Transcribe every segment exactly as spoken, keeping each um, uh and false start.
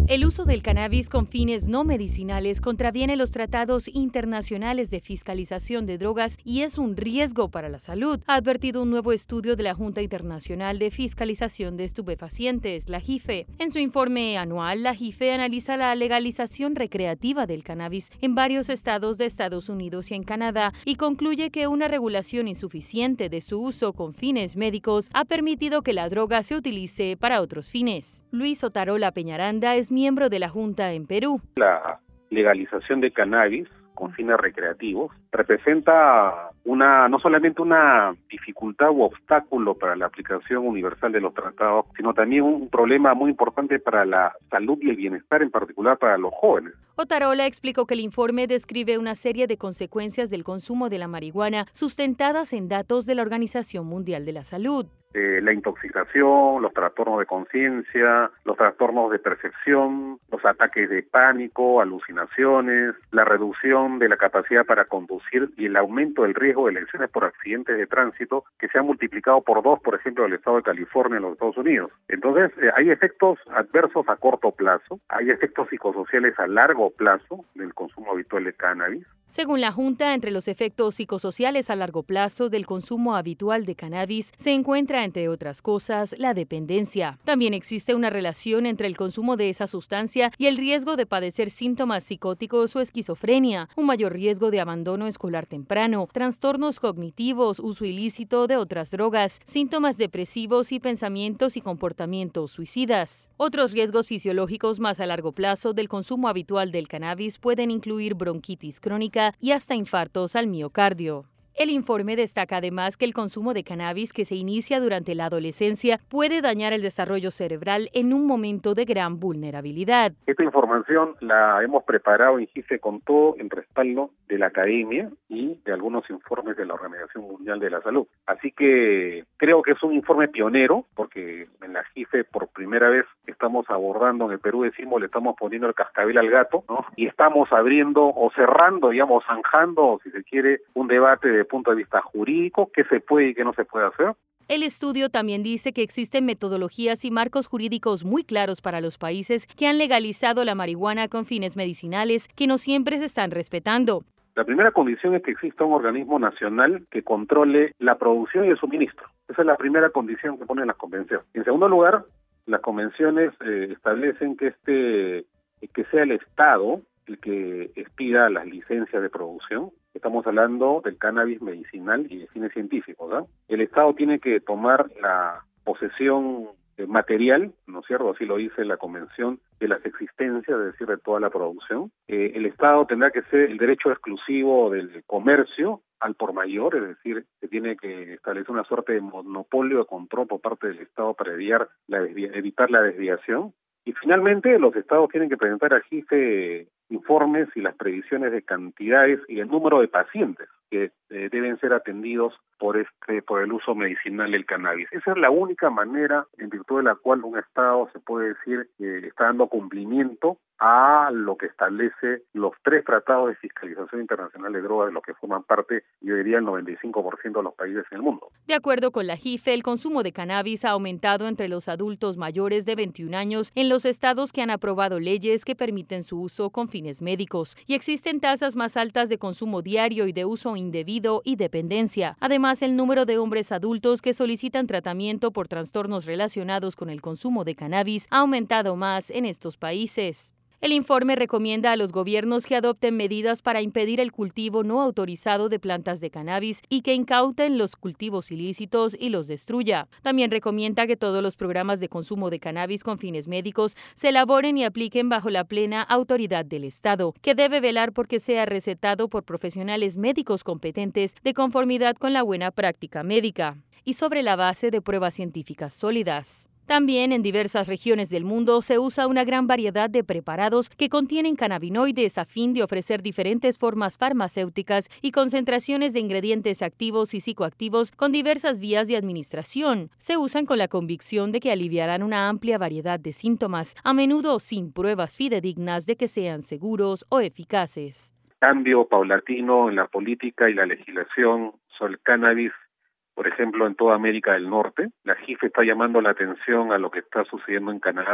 El uso del cannabis con fines no medicinales contraviene los tratados internacionales de fiscalización de drogas y es un riesgo para la salud, ha advertido un nuevo estudio de la Junta Internacional de Fiscalización de Estupefacientes, la JIFE. En su informe anual, la JIFE analiza la legalización recreativa del cannabis en varios estados de Estados Unidos y en Canadá y concluye que una regulación insuficiente de su uso con fines médicos ha permitido que la droga se utilice para otros fines. Luis Otarola Peñaranda es miembro de la Junta en Perú. La legalización de cannabis con fines recreativos representa una no solamente una dificultad u obstáculo para la aplicación universal de los tratados, sino también un problema muy importante para la salud y el bienestar, en particular para los jóvenes. Otarola explicó que el informe describe una serie de consecuencias del consumo de la marihuana sustentadas en datos de la Organización Mundial de la Salud. Eh, la intoxicación, los trastornos de conciencia, los trastornos de percepción, los ataques de pánico, alucinaciones, la reducción de la capacidad para conducir y el aumento del riesgo de lesiones por accidentes de tránsito que se ha multiplicado por dos, por ejemplo, en el estado de California, en los Estados Unidos. Entonces, eh, hay efectos adversos a corto plazo, hay efectos psicosociales a largo plazo del consumo habitual de cannabis. Según la Junta, entre los efectos psicosociales a largo plazo del consumo habitual de cannabis se encuentra, entre otras cosas, la dependencia. También existe una relación entre el consumo de esa sustancia y el riesgo de padecer síntomas psicóticos o esquizofrenia, un mayor riesgo de abandono escolar temprano, trastornos cognitivos, uso ilícito de otras drogas, síntomas depresivos y pensamientos y comportamientos suicidas. Otros riesgos fisiológicos más a largo plazo del consumo habitual del cannabis pueden incluir bronquitis crónica y hasta infartos al miocardio. El informe destaca además que el consumo de cannabis que se inicia durante la adolescencia puede dañar el desarrollo cerebral en un momento de gran vulnerabilidad. Esta información la hemos preparado en JIFE con todo el respaldo de la academia y de algunos informes de la Organización Mundial de la Salud. Así que creo que es un informe pionero, porque en la JIFE por primera vez estamos abordando, en el Perú decimos, le estamos poniendo el cascabel al gato, ¿no? Y estamos abriendo o cerrando, digamos, zanjando, si se quiere, un debate de punto de vista jurídico, qué se puede y qué no se puede hacer. El estudio también dice que existen metodologías y marcos jurídicos muy claros para los países que han legalizado la marihuana con fines medicinales que no siempre se están respetando. La primera condición es que exista un organismo nacional que controle la producción y el suministro. Esa es la primera condición que ponen las convenciones. En segundo lugar, las convenciones eh, establecen que este que sea el Estado el que expida las licencias de producción. Estamos hablando del cannabis medicinal y de fines científicos, ¿no? El Estado tiene que tomar la posesión material, ¿no es cierto? Así lo dice la Convención, de las existencias, es decir, de toda la producción. Eh, el Estado tendrá que ser el derecho exclusivo del comercio al por mayor, es decir, que tiene que establecer una suerte de monopolio de control por parte del Estado para evitar la, desvia- evitar la desviación. Y finalmente, los estados tienen que presentar a JIFE informes y las previsiones de cantidades y el número de pacientes que eh, deben ser atendidos por este por el uso medicinal del cannabis. Esa es la única manera en virtud de la cual un estado se puede decir que está dando cumplimiento a lo que establece los tres tratados de fiscalización internacional de drogas de los que forman parte, yo diría, el noventa y cinco por ciento de los países en el mundo. De acuerdo con la JIFE, el consumo de cannabis ha aumentado entre los adultos mayores de veintiún años en los estados que han aprobado leyes que permiten su uso con fines médicos, y existen tasas más altas de consumo diario y de uso indebido y dependencia. Además, el número de hombres adultos que solicitan tratamiento por trastornos relacionados con el consumo de cannabis ha aumentado más en estos países. El informe recomienda a los gobiernos que adopten medidas para impedir el cultivo no autorizado de plantas de cannabis y que incauten los cultivos ilícitos y los destruya. También recomienda que todos los programas de consumo de cannabis con fines médicos se elaboren y apliquen bajo la plena autoridad del Estado, que debe velar porque sea recetado por profesionales médicos competentes de conformidad con la buena práctica médica y sobre la base de pruebas científicas sólidas. También en diversas regiones del mundo se usa una gran variedad de preparados que contienen cannabinoides a fin de ofrecer diferentes formas farmacéuticas y concentraciones de ingredientes activos y psicoactivos con diversas vías de administración. Se usan con la convicción de que aliviarán una amplia variedad de síntomas, a menudo sin pruebas fidedignas de que sean seguros o eficaces. Cambio paulatino en la política y la legislación sobre el cannabis, por ejemplo, en toda América del Norte. La JIFE está llamando la atención a lo que está sucediendo en Canadá,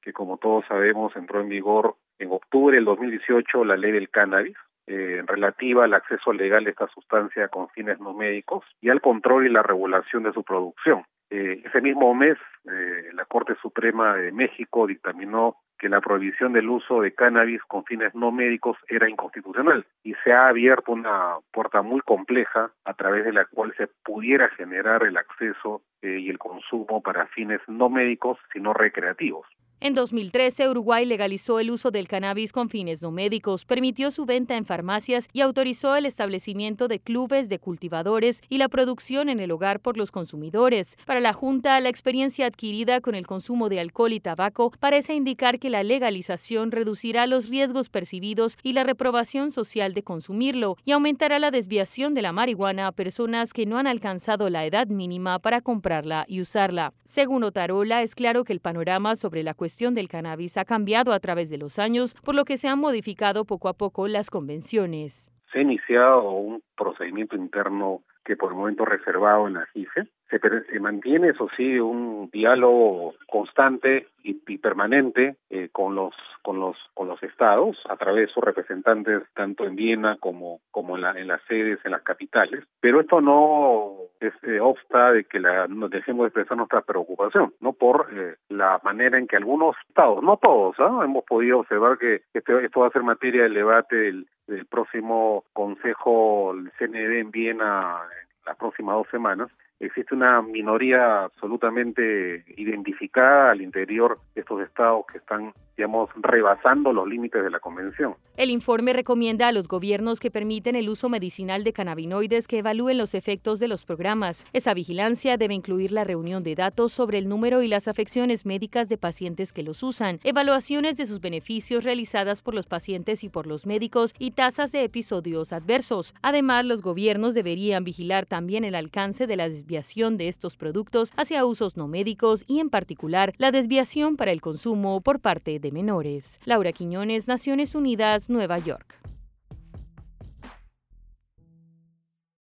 que como todos sabemos entró en vigor en octubre del dos mil dieciocho la ley del cannabis, eh, relativa al acceso legal de esta sustancia con fines no médicos y al control y la regulación de su producción. Eh, ese mismo mes, eh, la Corte Suprema de México dictaminó que la prohibición del uso de cannabis con fines no médicos era inconstitucional y se ha abierto una puerta muy compleja a través de la cual se pudiera generar el acceso eh, y el consumo para fines no médicos, sino recreativos. En dos mil trece, Uruguay legalizó el uso del cannabis con fines no médicos, permitió su venta en farmacias y autorizó el establecimiento de clubes de cultivadores y la producción en el hogar por los consumidores. Para la Junta, la experiencia adquirida con el consumo de alcohol y tabaco parece indicar que la legalización reducirá los riesgos percibidos y la reprobación social de consumirlo y aumentará la desviación de la marihuana a personas que no han alcanzado la edad mínima para comprarla y usarla. Según Otarola, es claro que el panorama sobre la cuestión del cannabis ha cambiado a través de los años, por lo que se han modificado poco a poco las convenciones. Se ha iniciado un procedimiento interno que por el momento reservado en la G I F E. Se, se mantiene, eso sí, un diálogo constante y, y permanente eh, con los con los con los estados a través de sus representantes tanto en Viena como como en, la, en las sedes en las capitales. Pero esto no es, eh, obsta de que la, nos dejemos de expresar nuestra preocupación, no por eh, la manera en que algunos estados, no todos, ¿eh? hemos podido observar que este, esto va a ser materia del debate del, del próximo Consejo del C N D en Viena en las próximas dos semanas. Existe una minoría absolutamente identificada al interior de estos estados que están, digamos, rebasando los límites de la convención. El informe recomienda a los gobiernos que permiten el uso medicinal de cannabinoides que evalúen los efectos de los programas. Esa vigilancia debe incluir la reunión de datos sobre el número y las afecciones médicas de pacientes que los usan, evaluaciones de sus beneficios realizadas por los pacientes y por los médicos y tasas de episodios adversos. Además, los gobiernos deberían vigilar también el alcance de la desviación de estos productos hacia usos no médicos y, en particular, la desviación para el consumo por parte de menores. Laura Quiñones, Naciones Unidas, Nueva York.